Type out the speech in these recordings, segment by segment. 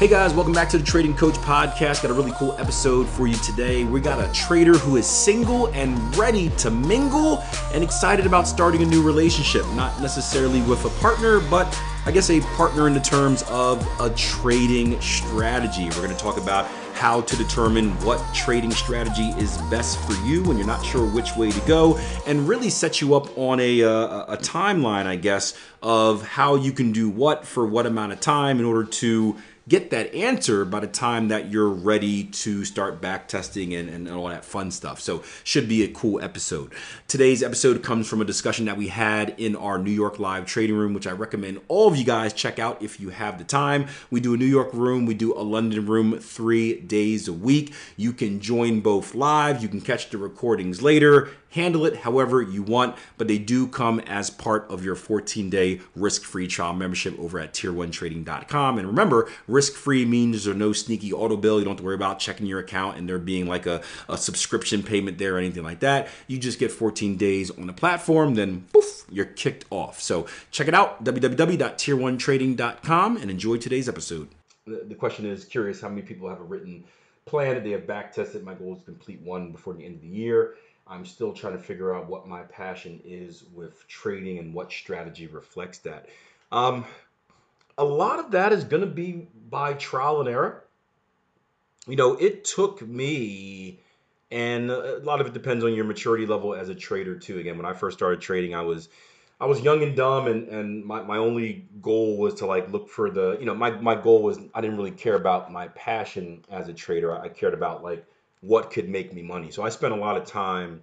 Hey guys, welcome back to the Trading Coach Podcast. Got a really cool episode for you today. We got a trader who is single and ready to mingle and excited about starting a new relationship. Not necessarily with a partner, but I guess a partner in the terms of a trading strategy. We're going to talk about how to determine what trading strategy is best for you when you're not sure which way to go, and really set you up on a timeline, I guess, of how you can do what for what amount of time in order to get that answer by the time that you're ready to start back testing and all that fun stuff. So should be a cool episode. Today's episode comes from a discussion that we had in our New York Live trading room, which I recommend all of you guys check out if you have the time. We do a New York room, we do a London room 3 days a week. You can join both live, you can catch the recordings later, handle it however you want, but they do come as part of your 14-day risk-free trial membership over at tier1trading.com. And remember, risk-free means there's no sneaky auto bill. You don't have to worry about checking your account and there being like a subscription payment there or anything like that. You just get 14 days on the platform, then poof, you're kicked off. So check it out, www.tier1trading.com, and enjoy today's episode. The question is, curious how many people have a written plan that they have back tested. My goal is to complete one before the end of the year. I'm still trying to figure out what my passion is with trading and what strategy reflects that. A lot of that is going to be by trial and error. You know, it took me, and a lot of it depends on your maturity level as a trader too. Again, when I first started trading, I was young and dumb, and my only goal was to like look for the, my goal was I didn't really care about my passion as a trader. I cared about like what could make me money. So I spent a lot of time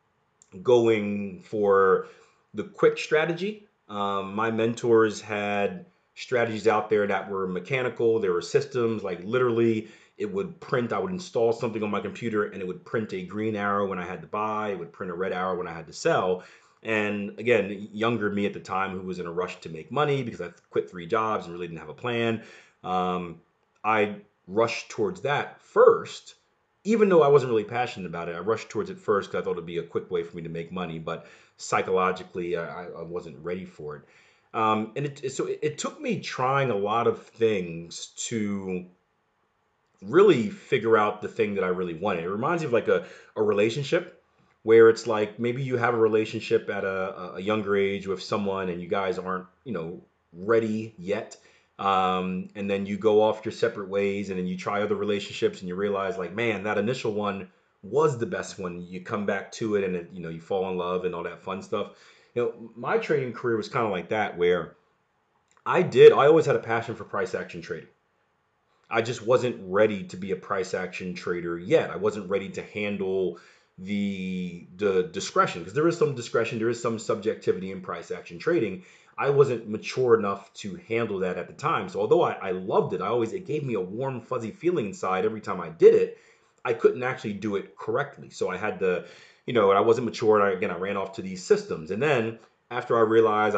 going for the quick strategy. My mentors had strategies out there that were mechanical. There were systems like literally it would print, I would install something on my computer and it would print a green arrow when I had to buy, it would print a red arrow when I had to sell. And again, younger me at the time who was in a rush to make money because I quit 3 jobs and really didn't have a plan. I rushed towards that first. Even though I wasn't really passionate about it, I rushed towards it first because I thought it'd be a quick way for me to make money. But psychologically, I wasn't ready for it. And it took me trying a lot of things to really figure out the thing that I really wanted. It reminds me of like a relationship where it's like maybe you have a relationship at a younger age with someone and you guys aren't, ready yet. And then you go off your separate ways and then you try other relationships and you realize like, man, that initial one was the best one. You come back to it and it, you fall in love and all that fun stuff. My trading career was kind of like that where I always had a passion for price action trading. I just wasn't ready to be a price action trader yet. I wasn't ready to handle the discretion because there is some discretion, there is some subjectivity in price action trading. I wasn't mature enough to handle that at the time. So although I loved it, it gave me a warm, fuzzy feeling inside every time I did it. I couldn't actually do it correctly. So I had to, and I wasn't mature. And I ran off to these systems. And then after I realized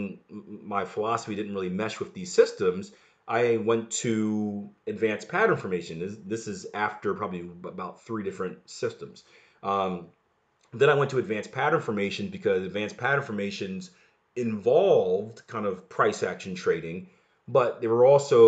my philosophy didn't really mesh with these systems, I went to advanced pattern formation. This is after probably about 3 different systems. Then I went to advanced pattern formation because advanced pattern formations involved kind of price action trading, but they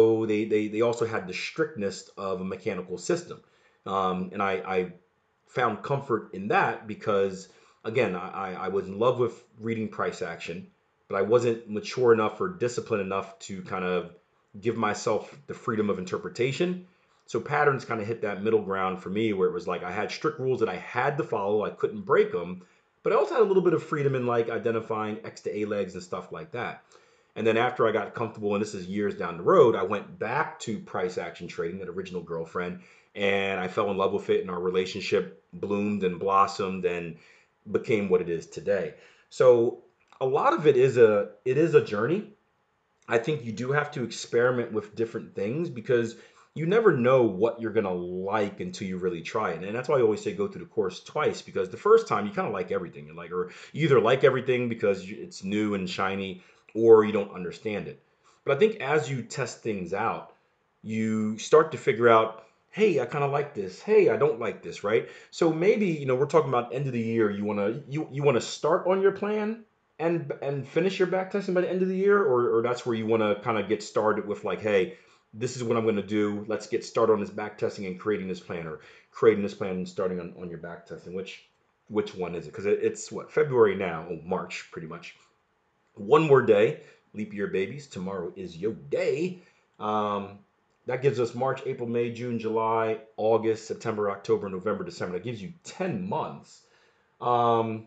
also had the strictness of a mechanical system. And I found comfort in that because, again, I was in love with reading price action, but I wasn't mature enough or disciplined enough to kind of give myself the freedom of interpretation. So patterns kind of hit that middle ground for me where it was like I had strict rules that I had to follow. I couldn't break them. But I also had a little bit of freedom in like identifying X to A legs and stuff like that. And then after I got comfortable, and this is years down the road, I went back to price action trading, that original girlfriend, and I fell in love with it, and our relationship bloomed and blossomed and became what it is today. So a lot of it is a journey. I think you do have to experiment with different things because you never know what you're gonna like until you really try it. And that's why I always say go through the course twice, because the first time you kind of like everything. Or you either like everything because it's new and shiny, or you don't understand it. But I think as you test things out, you start to figure out, hey, I kind of like this. Hey, I don't like this, right? So maybe, we're talking about end of the year. You wanna start on your plan and finish your back testing by the end of the year, or that's where you want to kind of get started with like, hey, this is what I'm going to do. Let's get started on this back testing and creating this plan, or creating this plan and starting on your back testing. Which one is it? Because it's what, February now, or March, pretty much. One more day, leap year babies. Tomorrow is your day. Um, that gives us March, April, May, June, July, August, September, October, November, December. That gives you 10 months. Um,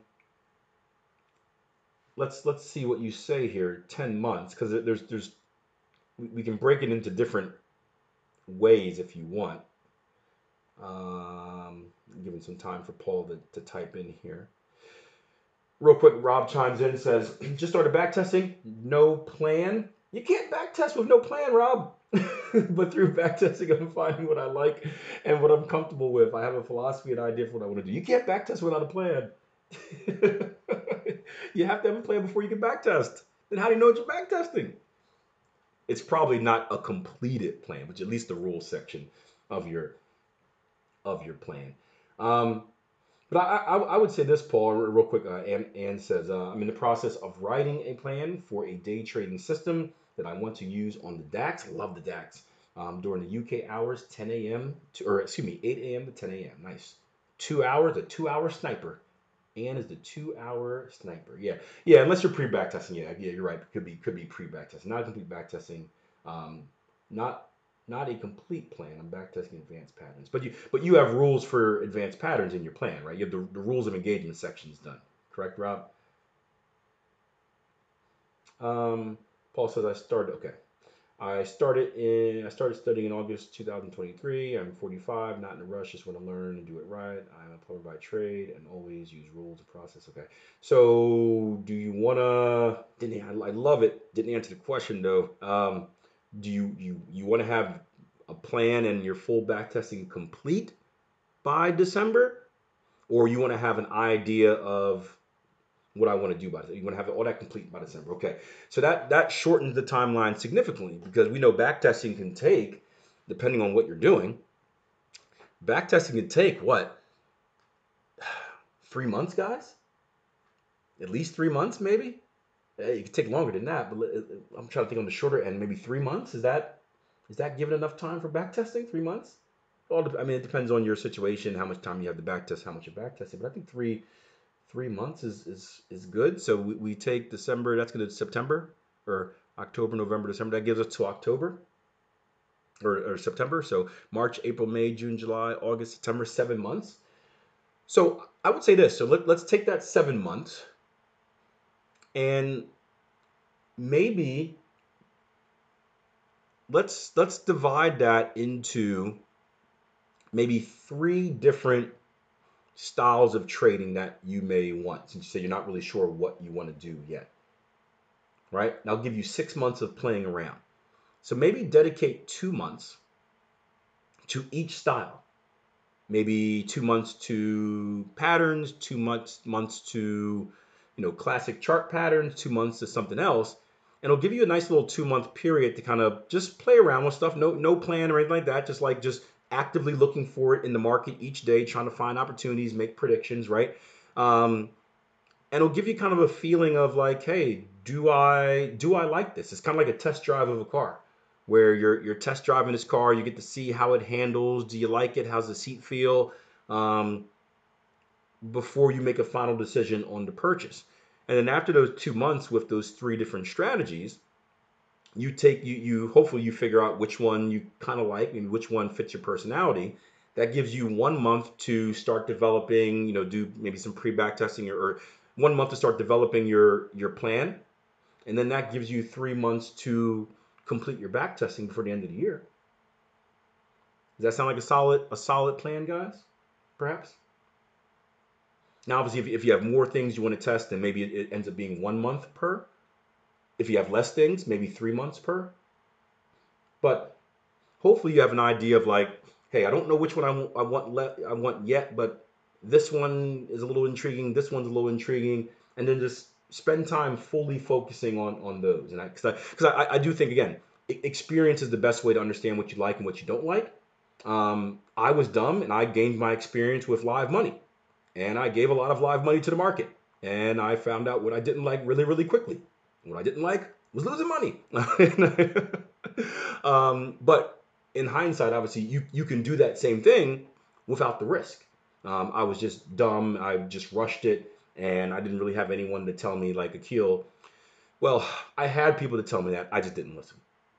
let's see what you say here. 10 months, because there's we can break it into different ways if you want. Um, Giving some time for Paul to type in here. Real quick, Rob chimes in and says, just started back testing, no plan. You can't back test with no plan, Rob. But through back testing, I'm finding what I like and what I'm comfortable with. I have a philosophy and idea for what I want to do. You can't back test without a plan. You have to have a plan before you can back test. Then how do you know what you're back testing? It's probably not a completed plan, which at least the rules section of your plan. Um, but I would say this, Paul, real quick. Ann says, I'm in the process of writing a plan for a day trading system that I want to use on the DAX. Love the DAX. During the UK hours, 10 a.m. Or excuse me, 8 a.m. to 10 a.m. Nice. 2 hours, a 2 hour sniper. Ann is the 2 hour sniper. Yeah, yeah. Unless you're pre-back testing, yeah, you're right. Could be pre-back testing, not complete back testing. Um, not not a complete plan. I'm back testing advanced patterns, but you have rules for advanced patterns in your plan, right? You have the rules of engagement sections done. Correct, Rob? Um, Paul says I started. Okay, I started studying in August 2023. I'm 45, not in a rush, just want to learn and do it right. I'm a plumber by trade and always use rules and process. Okay. So do you wanna didn't I love it. Didn't answer the question though. Do you want to have a plan and your full back testing complete by December? Or you want to have an idea of what I want to do by it. You want to have all that complete by December. Okay. So that shortens the timeline significantly, because we know backtesting can take, depending on what you're doing, backtesting can take what, 3 months, guys? At least 3 months, maybe. It could take longer than that, but I'm trying to think on the shorter end. Maybe 3 months. Is that given enough time for backtesting? 3 months? I mean, it depends on your situation, how much time you have to backtest, how much you're backtesting. But I think 3 months is good. So we take December, that's going to September, or October, November, December. That gives us to October, or September. So March, April, May, June, July, August, September, 7 months. So I would say this. So let's take that 7 months, and maybe let's divide that into maybe three different styles of trading that you may want, since you say you're not really sure what you want to do yet, right? And I'll give you 6 months of playing around. So maybe dedicate 2 months to each style. Maybe 2 months to patterns, 2 months to, classic chart patterns, 2 months to something else. And it'll give you a nice little 2 month period to kind of just play around with stuff. No plan or anything like that. Just actively looking for it in the market each day, trying to find opportunities, make predictions, right? Um, and it'll give you kind of a feeling of like, hey, do I like this? It's kind of like a test drive of a car, where you're test driving this car. You get to see how it handles. Do you like it? How's the seat feel? Um, Before you make a final decision on the purchase. And then after those 2 months with those three different strategies, you hopefully you figure out which one you kind of like and which one fits your personality. That gives you 1 month to start developing, do maybe some pre-back testing, or 1 month to start developing your plan. And then that gives you 3 months to complete your back testing before the end of the year. Does that sound like a solid plan, guys? Perhaps. Now, obviously, if you have more things you want to test, then maybe it ends up being 1 month per. If you have less things, maybe 3 months per. But hopefully, you have an idea of like, hey, I don't know which one I want yet, but this one is a little intriguing. This one's a little intriguing, and then just spend time fully focusing on those. And I do think, again, experience is the best way to understand what you like and what you don't like. I was dumb, and I gained my experience with live money, and I gave a lot of live money to the market, and I found out what I didn't like really, really quickly. What I didn't like was losing money. But in hindsight, obviously, you can do that same thing without the risk. I was just dumb. I just rushed it, and I didn't really have anyone to tell me, like, Akil. Well, I had people to tell me that. I just didn't listen.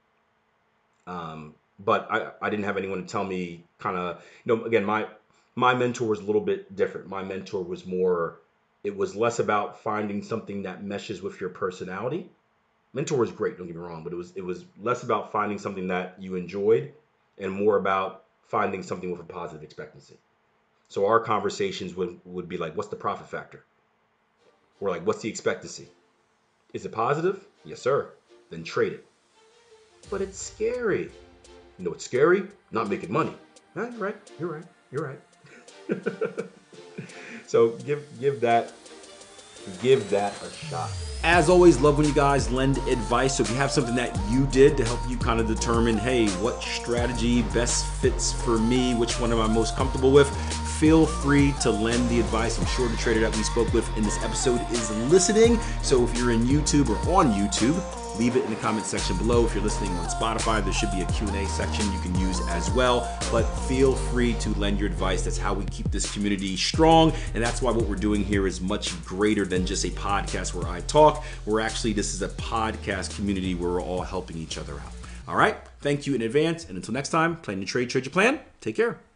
But I didn't have anyone to tell me kind of, again, my mentor was a little bit different. My mentor was more, it was less about finding something that meshes with your personality. Mentor was great, don't get me wrong, but it was less about finding something that you enjoyed and more about finding something with a positive expectancy. So our conversations would be like, what's the profit factor? Or like, what's the expectancy? Is it positive? Yes, sir. Then trade it. But it's scary. You know it's scary? Not making money. Huh, you're right. You're right. You're right. So give that a shot. As always, love when you guys lend advice. So if you have something that you did to help you kind of determine, hey, what strategy best fits for me, which one am I most comfortable with, feel free to lend the advice. I'm sure the trader that we spoke with in this episode is listening. So if you're in YouTube or on YouTube, leave it in the comment section below. If you're listening on Spotify, there should be a Q&A section you can use as well. But feel free to lend your advice. That's how we keep this community strong. And that's why what we're doing here is much greater than just a podcast where I talk. This is a podcast community where we're all helping each other out. All right. Thank you in advance. And until next time, plan your trade, trade your plan. Take care.